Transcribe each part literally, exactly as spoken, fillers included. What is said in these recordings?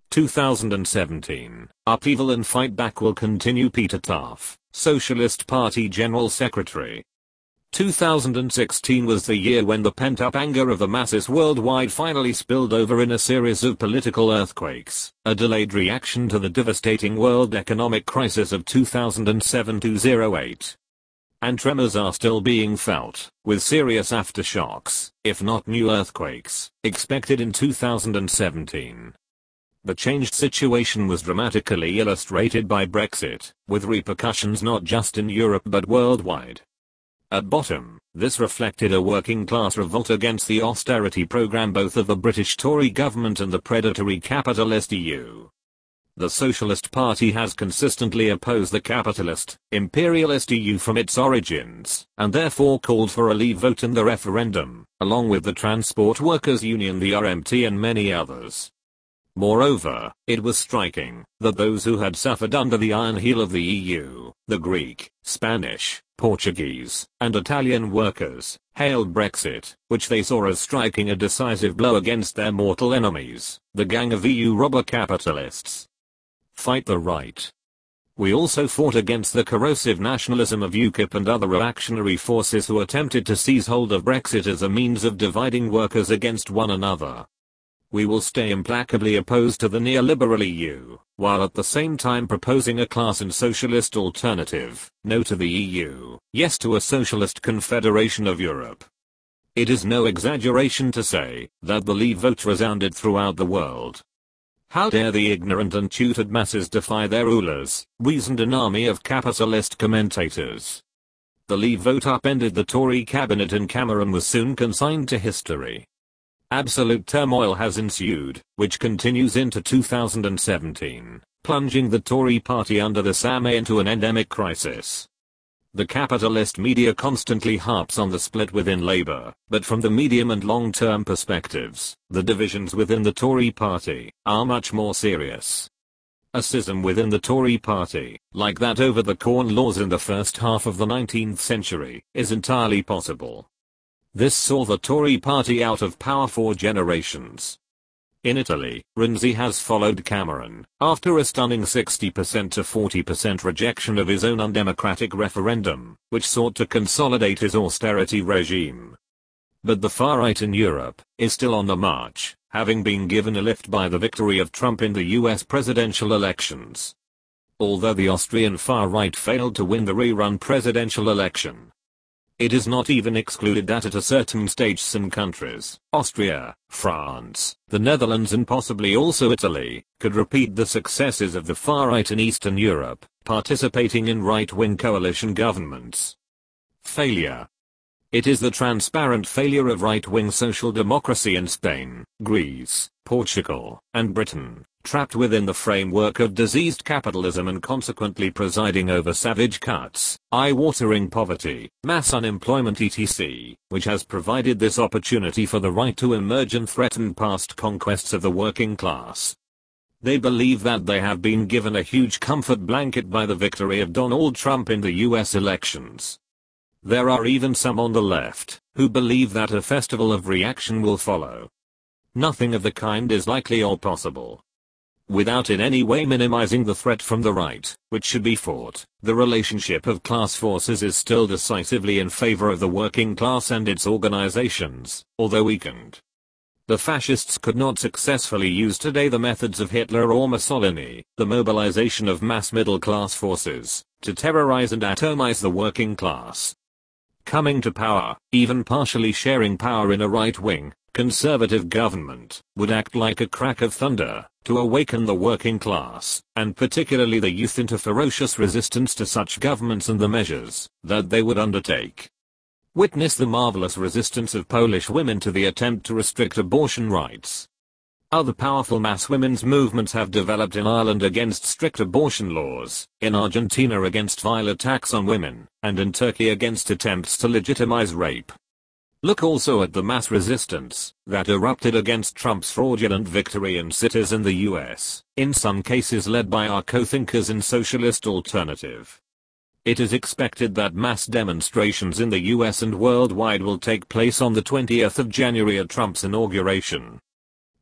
two thousand seventeen, upheaval and fight back will continue. Peter Taff, Socialist Party General Secretary. two thousand sixteen was the year when the pent-up anger of the masses worldwide finally spilled over in a series of political earthquakes, a delayed reaction to the devastating world economic crisis of two thousand seven to two thousand eight. And tremors are still being felt, with serious aftershocks, if not new earthquakes, expected in two thousand seventeen. The changed situation was dramatically illustrated by Brexit, with repercussions not just in Europe but worldwide. At bottom, this reflected a working-class revolt against the austerity program both of the British Tory government and the predatory capitalist E U. The Socialist Party has consistently opposed the capitalist, imperialist E U from its origins, and therefore called for a leave vote in the referendum, along with the Transport Workers' Union, the R M T, and many others. Moreover, it was striking that those who had suffered under the iron heel of the E U, the Greek, Spanish, Portuguese, and Italian workers, hailed Brexit, which they saw as striking a decisive blow against their mortal enemies, the gang of E U robber capitalists. Fight the right. We also fought against the corrosive nationalism of UKIP and other reactionary forces who attempted to seize hold of Brexit as a means of dividing workers against one another. We will stay implacably opposed to the neoliberal E U, while at the same time proposing a class and socialist alternative, no to the E U, yes to a socialist confederation of Europe. It is no exaggeration to say that the Leave vote resounded throughout the world. How dare the ignorant and tutored masses defy their rulers, reasoned an army of capitalist commentators. The Leave vote upended the Tory cabinet and Cameron was soon consigned to history. Absolute turmoil has ensued, which continues into two thousand seventeen, plunging the Tory party under the S A M A into an endemic crisis. The capitalist media constantly harps on the split within Labour, but from the medium and long-term perspectives, the divisions within the Tory party are much more serious. A schism within the Tory party, like that over the Corn Laws in the first half of the nineteenth century, is entirely possible. This saw the Tory party out of power for generations. In Italy, Renzi has followed Cameron, after a stunning sixty percent to forty percent rejection of his own undemocratic referendum, which sought to consolidate his austerity regime. But the far right in Europe is still on the march, having been given a lift by the victory of Trump in the U S presidential elections. Although the Austrian far right failed to win the rerun presidential election, it is not even excluded that at a certain stage some countries, Austria, France, the Netherlands and possibly also Italy, could repeat the successes of the far right in Eastern Europe, participating in right-wing coalition governments. Failure. It is the transparent failure of right-wing social democracy in Spain, Greece, Portugal, and Britain, trapped within the framework of diseased capitalism and consequently presiding over savage cuts, eye-watering poverty, mass unemployment et cetera, which has provided this opportunity for the right to emerge and threaten past conquests of the working class. They believe that they have been given a huge comfort blanket by the victory of Donald Trump in the U S elections. There are even some on the left, who believe that a festival of reaction will follow. Nothing of the kind is likely or possible. Without in any way minimizing the threat from the right, which should be fought, the relationship of class forces is still decisively in favor of the working class and its organizations, although weakened. The fascists could not successfully use today the methods of Hitler or Mussolini, the mobilization of mass middle-class forces, to terrorize and atomize the working class. Coming to power, even partially sharing power in a right-wing, conservative government, would act like a crack of thunder, to awaken the working class, and particularly the youth into ferocious resistance to such governments and the measures that they would undertake. Witness the marvelous resistance of Polish women to the attempt to restrict abortion rights. Other powerful mass women's movements have developed in Ireland against strict abortion laws, in Argentina against vile attacks on women, and in Turkey against attempts to legitimize rape. Look also at the mass resistance that erupted against Trump's fraudulent victory in cities in the U S, in some cases led by our co-thinkers in Socialist Alternative. It is expected that mass demonstrations in the U S and worldwide will take place on the twentieth of January at Trump's inauguration.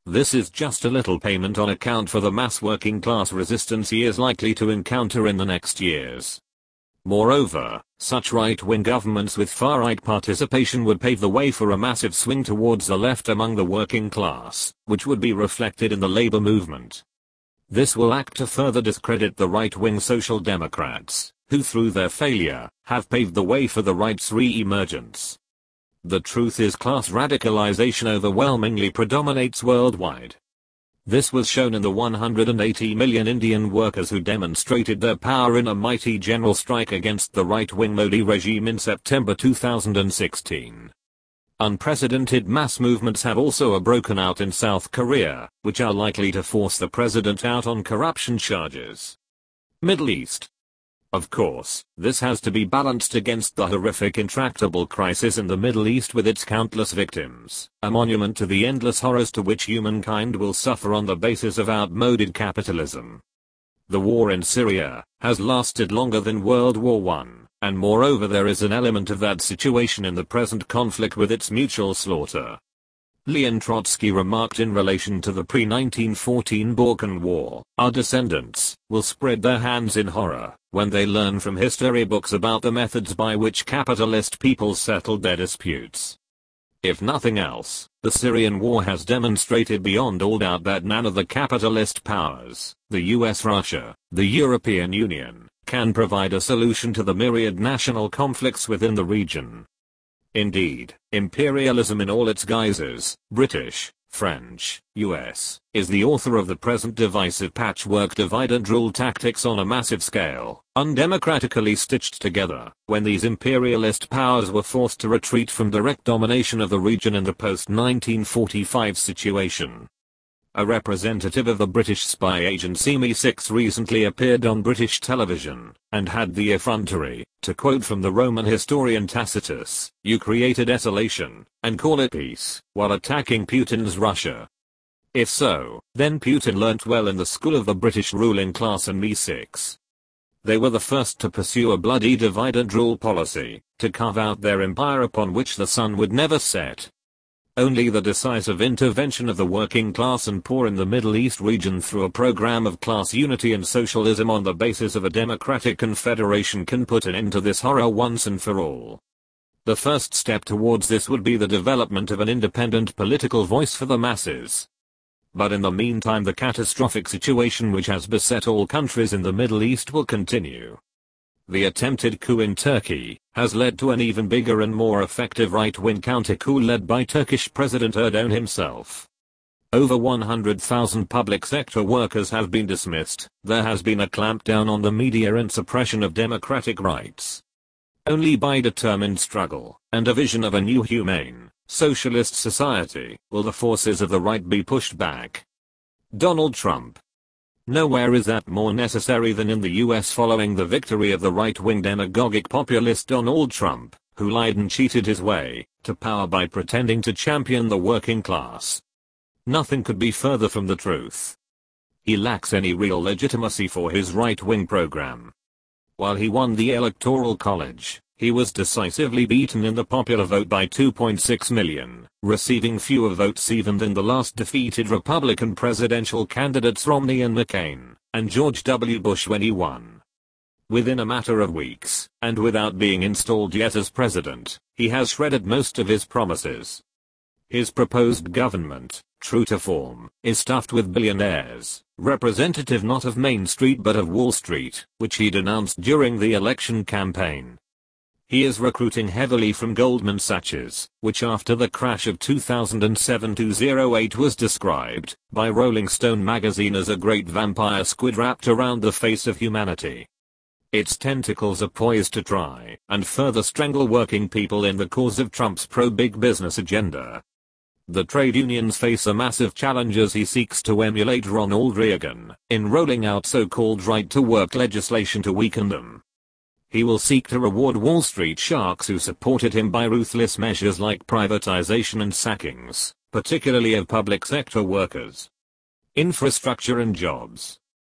This is just a little payment on account for the mass working class resistance he is likely to encounter in the next years. Moreover, such right-wing governments with far-right participation would pave the way for a massive swing towards the left among the working class, which would be reflected in the labor movement. This will act to further discredit the right-wing Social Democrats, who through their failure, have paved the way for the right's re-emergence. The truth is class radicalization overwhelmingly predominates worldwide. This was shown in the one hundred eighty million Indian workers who demonstrated their power in a mighty general strike against the right-wing Modi regime in September two thousand sixteen. Unprecedented mass movements have also broken out in South Korea, which are likely to force the president out on corruption charges. Middle East. Of course, this has to be balanced against the horrific intractable crisis in the Middle East with its countless victims, a monument to the endless horrors to which humankind will suffer on the basis of outmoded capitalism. The war in Syria has lasted longer than World War One, and moreover there is an element of that situation in the present conflict with its mutual slaughter. Leon Trotsky remarked in relation to the pre nineteen fourteen Balkan War, "Our descendants will spread their hands in horror when they learn from history books about the methods by which capitalist peoples settled their disputes." If nothing else, the Syrian war has demonstrated beyond all doubt that none of the capitalist powers, the U S, Russia, the European Union, can provide a solution to the myriad national conflicts within the region. Indeed, imperialism in all its guises, British, French, U S, is the author of the present divisive patchwork divide and rule tactics on a massive scale, undemocratically stitched together, when these imperialist powers were forced to retreat from direct domination of the region in the post nineteen forty-five situation. A representative of the British spy agency M I six recently appeared on British television, and had the effrontery to quote from the Roman historian Tacitus, "You create a desolation, and call it peace, while attacking Putin's Russia." If so, then Putin learnt well in the school of the British ruling class and M I six. They were the first to pursue a bloody divide and rule policy, to carve out their empire upon which the sun would never set. Only the decisive intervention of the working class and poor in the Middle East region through a program of class unity and socialism on the basis of a democratic confederation can put an end to this horror once and for all. The first step towards this would be the development of an independent political voice for the masses. But in the meantime the catastrophic situation which has beset all countries in the Middle East will continue. The attempted coup in Turkey has led to an even bigger and more effective right-wing counter-coup led by Turkish President Erdogan himself. Over one hundred thousand public sector workers have been dismissed, there has been a clampdown on the media and suppression of democratic rights. Only by determined struggle, and a vision of a new humane, socialist society, will the forces of the right be pushed back. Donald Trump. Nowhere is that more necessary than in the U S following the victory of the right-wing demagogic populist Donald Trump, who lied and cheated his way to power by pretending to champion the working class. Nothing could be further from the truth. He lacks any real legitimacy for his right-wing program. While he won the Electoral College, he was decisively beaten in the popular vote by two point six million, receiving fewer votes even than the last defeated Republican presidential candidates Romney and McCain, and George W. Bush when he won. Within a matter of weeks, and without being installed yet as president, he has shredded most of his promises. His proposed government, true to form, is stuffed with billionaires, representative not of Main Street but of Wall Street, which he denounced during the election campaign. He is recruiting heavily from Goldman Sachs, which after the crash of two thousand seven to two thousand eight was described by Rolling Stone magazine as a great vampire squid wrapped around the face of humanity. Its tentacles are poised to try and further strangle working people in the cause of Trump's pro-big business agenda. The trade unions face a massive challenge as he seeks to emulate Ronald Reagan in rolling out so-called right-to-work legislation to weaken them. He will seek to reward Wall Street sharks who supported him by ruthless measures like privatization and sackings, particularly of public sector workers. Infrastructure and jobs.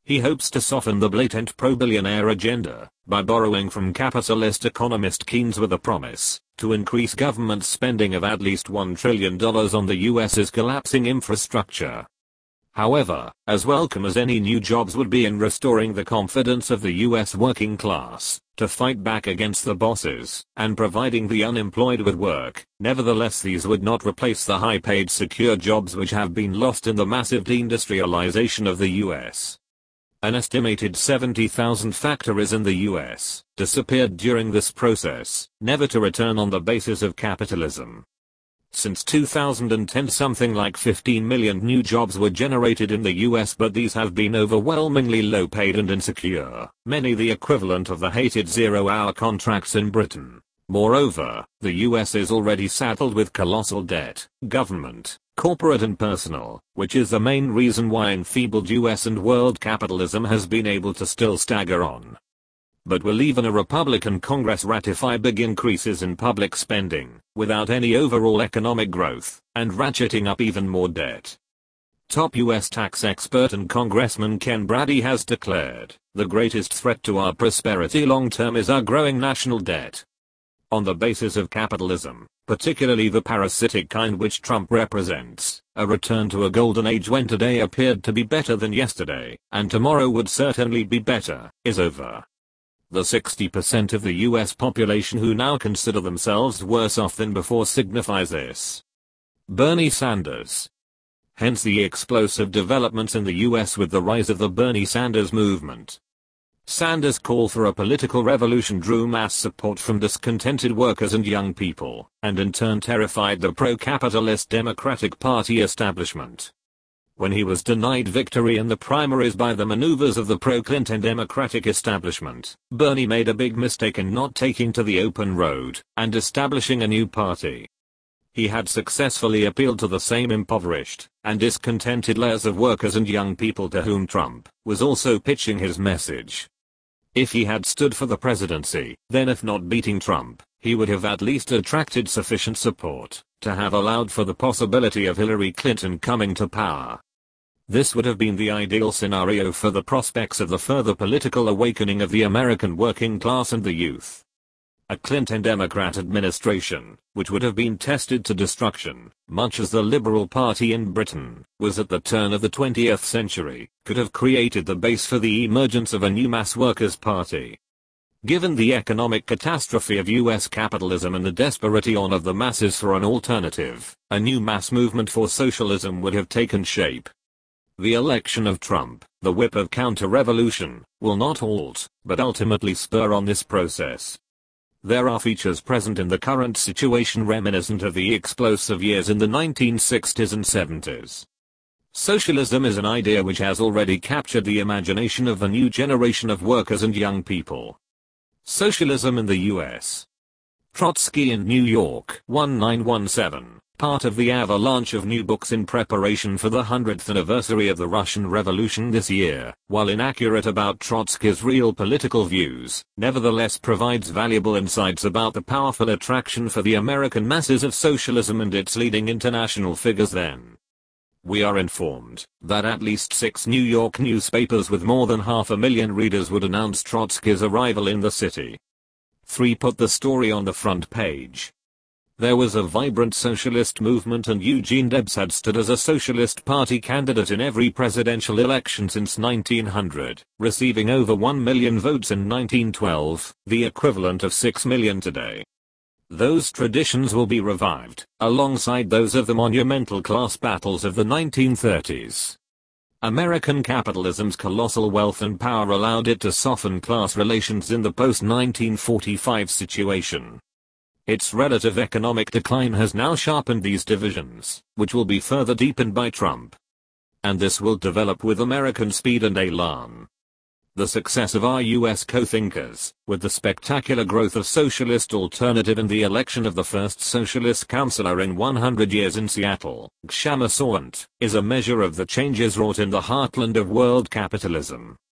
He hopes to soften the blatant pro-billionaire agenda by borrowing from capitalist economist Keynes with a promise to increase government spending of at least one trillion dollars on the U S's collapsing infrastructure. However, as welcome as any new jobs would be in restoring the confidence of the U S working class to fight back against the bosses and providing the unemployed with work, nevertheless these would not replace the high-paid secure jobs which have been lost in the massive deindustrialization of the U S. An estimated seventy thousand factories in the U S disappeared during this process, never to return on the basis of capitalism. Since two thousand ten something like fifteen million new jobs were generated in the U S, but these have been overwhelmingly low paid and insecure, many the equivalent of the hated zero-hour contracts in Britain. Moreover, the U S is already saddled with colossal debt, government, corporate and personal, which is the main reason why enfeebled U S and world capitalism has been able to still stagger on. But will even a Republican Congress ratify big increases in public spending, without any overall economic growth, and ratcheting up even more debt? Top U S tax expert and Congressman Ken Brady has declared, the greatest threat to our prosperity long term is our growing national debt. On the basis of capitalism, particularly the parasitic kind which Trump represents, a return to a golden age when today appeared to be better than yesterday, and tomorrow would certainly be better, is over. The sixty percent of the U S population who now consider themselves worse off than before signifies this. Bernie Sanders. Hence the explosive developments in the U S with the rise of the Bernie Sanders movement. Sanders' call for a political revolution drew mass support from discontented workers and young people, and in turn terrified the pro-capitalist Democratic Party establishment. When he was denied victory in the primaries by the maneuvers of the pro-Clinton Democratic establishment, Bernie made a big mistake in not taking to the open road and establishing a new party. He had successfully appealed to the same impoverished and discontented layers of workers and young people to whom Trump was also pitching his message. If he had stood for the presidency, then if not beating Trump, he would have at least attracted sufficient support to have allowed for the possibility of Hillary Clinton coming to power. This would have been the ideal scenario for the prospects of the further political awakening of the American working class and the youth. A Clinton Democrat administration, which would have been tested to destruction, much as the Liberal Party in Britain was at the turn of the twentieth century, could have created the base for the emergence of a new mass workers' party. Given the economic catastrophe of U S capitalism and the desperation of the masses for an alternative, a new mass movement for socialism would have taken shape. The election of Trump, the whip of counter-revolution, will not halt, but ultimately spur on this process. There are features present in the current situation reminiscent of the explosive years in the nineteen sixties and seventies. Socialism is an idea which has already captured the imagination of a new generation of workers and young people. Socialism in the U S. Trotsky in New York, nineteen seventeen. Part of the avalanche of new books in preparation for the hundredth anniversary of the Russian Revolution this year, while inaccurate about Trotsky's real political views, nevertheless provides valuable insights about the powerful attraction for the American masses of socialism and its leading international figures then. We are informed that at least six New York newspapers with more than half a million readers would announce Trotsky's arrival in the city. three Put the story on the front page. There was a vibrant socialist movement and Eugene Debs had stood as a Socialist Party candidate in every presidential election since nineteen hundred, receiving over one million votes in nineteen twelve, the equivalent of six million today. Those traditions will be revived, alongside those of the monumental class battles of the nineteen thirties. American capitalism's colossal wealth and power allowed it to soften class relations in the post nineteen forty-five situation. Its relative economic decline has now sharpened these divisions, which will be further deepened by Trump. And this will develop with American speed and elan. The success of our U S co-thinkers, with the spectacular growth of socialist alternative and the election of the first socialist councilor in one hundred years in Seattle, Kshama Sawant, is a measure of the changes wrought in the heartland of world capitalism.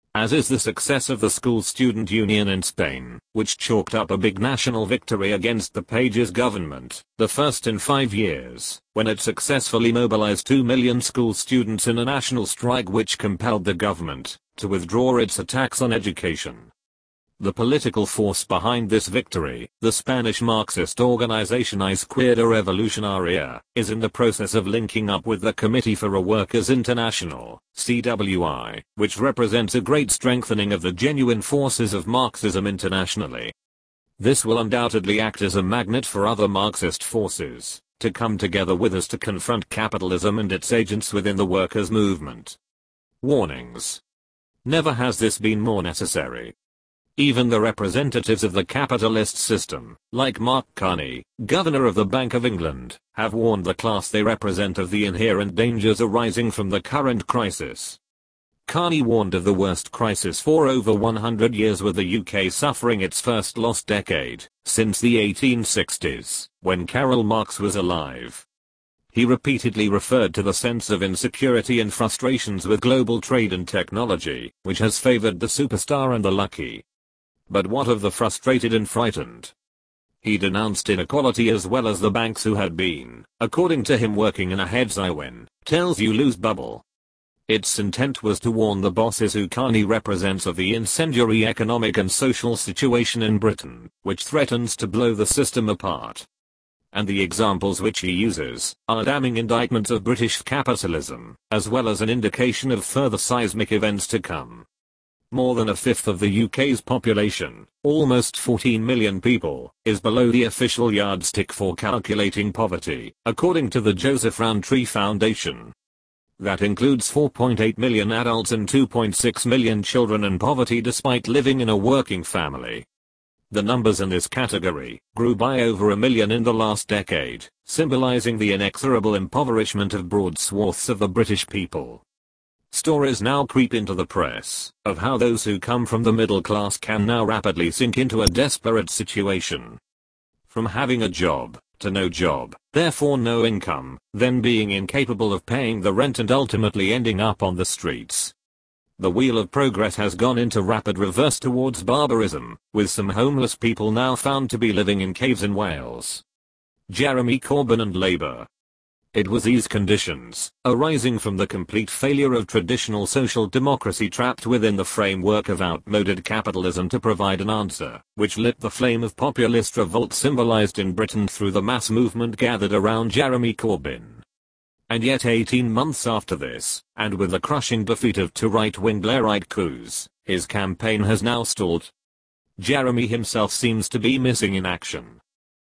as is the success of the School Student Union in Spain, which chalked up a big national victory against the Pages government, the first in five years, when it successfully mobilized two million school students in a national strike which compelled the government to withdraw its attacks on education. The political force behind this victory, the Spanish Marxist organization Izquierda Revolucionaria, is in the process of linking up with the Committee for a Workers' International, C W I, which represents a great strengthening of the genuine forces of Marxism internationally. This will undoubtedly act as a magnet for other Marxist forces to come together with us to confront capitalism and its agents within the workers' movement. Warnings. Never has this been more necessary. Even the representatives of the capitalist system, like Mark Carney, Governor of the Bank of England, have warned the class they represent of the inherent dangers arising from the current crisis. Carney warned of the worst crisis for over one hundred years, with the U K suffering its first lost decade since the eighteen sixties, when Karl Marx was alive. He repeatedly referred to the sense of insecurity and frustrations with global trade and technology, which has favored the superstar and the lucky. But what of the frustrated and frightened? He denounced inequality as well as the banks who had been, according to him, working in a heads I win, tells you lose bubble. Its intent was to warn the bosses who Carney represents of the incendiary economic and social situation in Britain, which threatens to blow the system apart. And the examples which he uses are damning indictments of British capitalism, as well as an indication of further seismic events to come. More than a fifth of the U K's population, almost fourteen million people, is below the official yardstick for calculating poverty, according to the Joseph Rowntree Foundation. That includes four point eight million adults and two point six million children in poverty despite living in a working family. The numbers in this category grew by over a million in the last decade, symbolizing the inexorable impoverishment of broad swaths of the British people. Stories now creep into the press of how those who come from the middle class can now rapidly sink into a desperate situation. From having a job, to no job, therefore no income, then being incapable of paying the rent and ultimately ending up on the streets. The wheel of progress has gone into rapid reverse towards barbarism, with some homeless people now found to be living in caves in Wales. Jeremy Corbyn and Labour. It was these conditions, arising from the complete failure of traditional social democracy trapped within the framework of outmoded capitalism to provide an answer, which lit the flame of populist revolt symbolized in Britain through the mass movement gathered around Jeremy Corbyn. And yet eighteen months after this, and with the crushing defeat of two right-wing Blairite coups, his campaign has now stalled. Jeremy himself seems to be missing in action.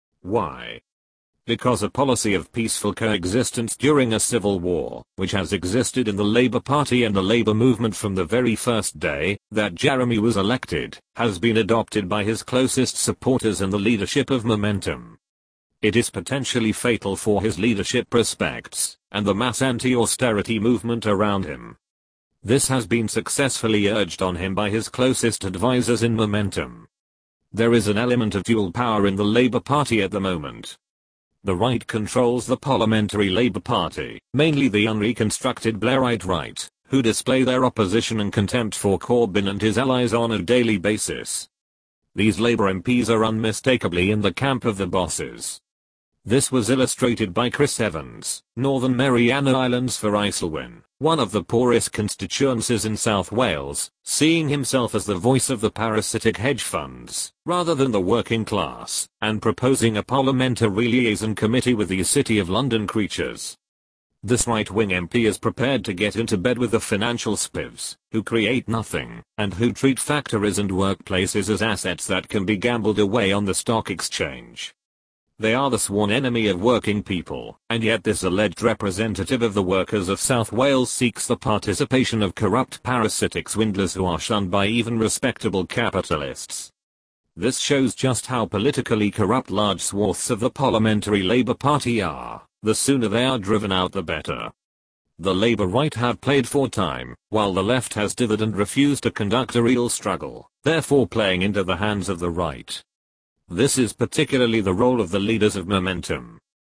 Why? Because a policy of peaceful coexistence during a civil war, which has existed in the Labour Party and the Labour movement from the very first day that Jeremy was elected, has been adopted by his closest supporters and the leadership of Momentum. It is potentially fatal for his leadership prospects, and the mass anti-austerity movement around him. This has been successfully urged on him by his closest advisors in Momentum. There is an element of dual power in the Labour Party at the moment. The right controls the Parliamentary Labour Party, mainly the unreconstructed Blairite right, who display their opposition and contempt for Corbyn and his allies on a daily basis. These Labour M Ps are unmistakably in the camp of the bosses. This was illustrated by Chris Evans, Northern Mariana Islands for Islwyn, one of the poorest constituencies in South Wales, seeing himself as the voice of the parasitic hedge funds, rather than the working class, and proposing a parliamentary liaison committee with the City of London creatures. This right-wing M P is prepared to get into bed with the financial spivs, who create nothing, and who treat factories and workplaces as assets that can be gambled away on the stock exchange. They are the sworn enemy of working people, and yet this alleged representative of the workers of South Wales seeks the participation of corrupt parasitic swindlers who are shunned by even respectable capitalists. This shows just how politically corrupt large swaths of the Parliamentary Labour Party are. The sooner they are driven out the better. The Labour right have played for time, while the left has dithered and refused to conduct a real struggle, therefore playing into the hands of the right. This is particularly the role of the leaders of Momentum.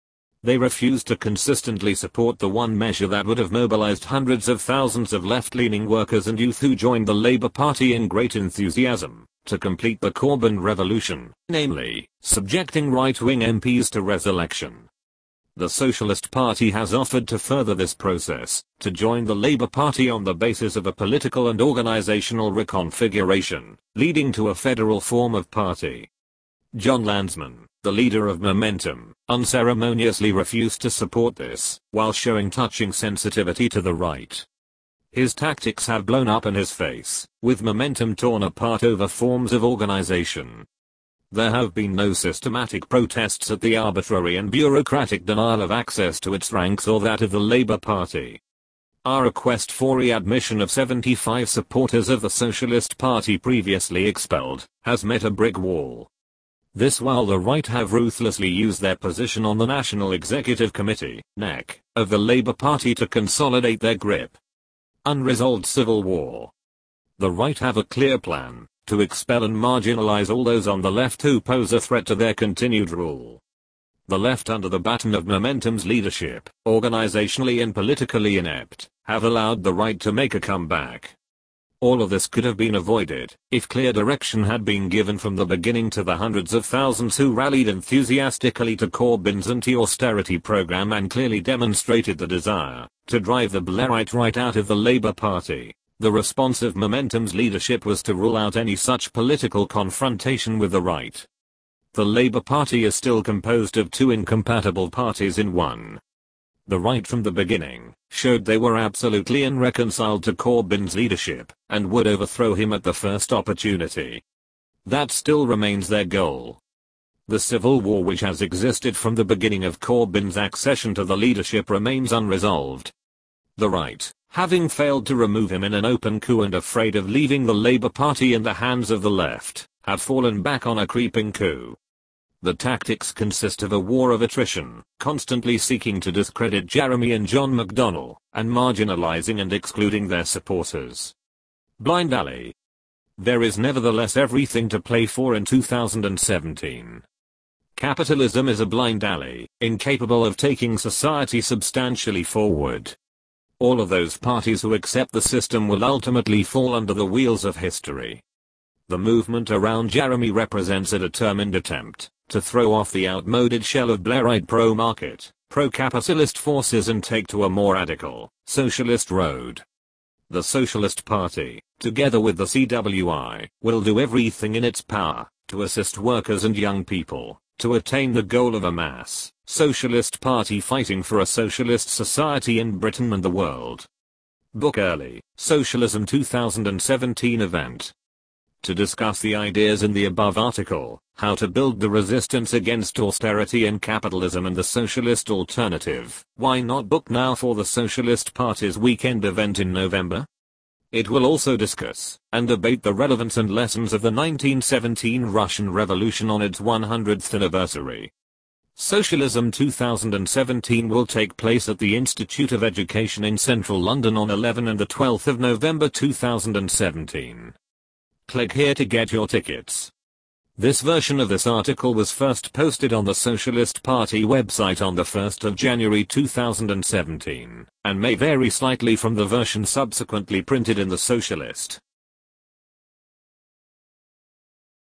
They refused to consistently support the one measure that would have mobilized hundreds of thousands of left-leaning workers and youth who joined the Labour Party in great enthusiasm to complete the Corbyn revolution, namely, subjecting right-wing M Ps to resurrection. The Socialist Party has offered to further this process, to join the Labour Party on the basis of a political and organisational reconfiguration, leading to a federal form of party. John Landsman, the leader of Momentum, unceremoniously refused to support this, while showing touching sensitivity to the right. His tactics have blown up in his face, with Momentum torn apart over forms of organisation. There have been no systematic protests at the arbitrary and bureaucratic denial of access to its ranks or that of the Labour Party. Our request for readmission of seventy-five supporters of the Socialist Party previously expelled has met a brick wall. This while the right have ruthlessly used their position on the National Executive Committee, N E C, of the Labour Party to consolidate their grip. Unresolved civil war. The right have a clear plan to expel and marginalize all those on the left who pose a threat to their continued rule. The left under the baton of Momentum's leadership, organizationally and politically inept, have allowed the right to make a comeback. All of this could have been avoided if clear direction had been given from the beginning to the hundreds of thousands who rallied enthusiastically to Corbyn's anti-austerity program and clearly demonstrated the desire to drive the Blairite right out of the Labour Party. The response of Momentum's leadership was to rule out any such political confrontation with the right. The Labour Party is still composed of two incompatible parties in one. The right from the beginning showed they were absolutely irreconciled to Corbyn's leadership and would overthrow him at the first opportunity. That still remains their goal. The civil war which has existed from the beginning of Corbyn's accession to the leadership remains unresolved. The right, having failed to remove him in an open coup and afraid of leaving the Labour Party in the hands of the left, have fallen back on a creeping coup. The tactics consist of a war of attrition, constantly seeking to discredit Jeremy and John McDonnell, and marginalizing and excluding their supporters. Blind alley. There is nevertheless everything to play for in two thousand seventeen. Capitalism is a blind alley, incapable of taking society substantially forward. All of those parties who accept the system will ultimately fall under the wheels of history. The movement around Jeremy represents a determined attempt to throw off the outmoded shell of Blairite pro-market, pro-capitalist forces and take to a more radical, socialist road. The Socialist Party, together with the C W I, will do everything in its power to assist workers and young people to attain the goal of a mass socialist party fighting for a socialist society in Britain and the world. Book early, Socialism two thousand seventeen event. To discuss the ideas in the above article, how to build the resistance against austerity and capitalism and the socialist alternative, why not book now for the Socialist Party's weekend event in November? It will also discuss and debate the relevance and lessons of the nineteen seventeen Russian Revolution on its one hundredth anniversary. Socialism two thousand seventeen will take place at the Institute of Education in central London on eleventh and the twelfth of November two thousand seventeen. Click here to get your tickets. This version of this article was first posted on the Socialist Party website on the first of January two thousand seventeen, and may vary slightly from the version subsequently printed in the Socialist.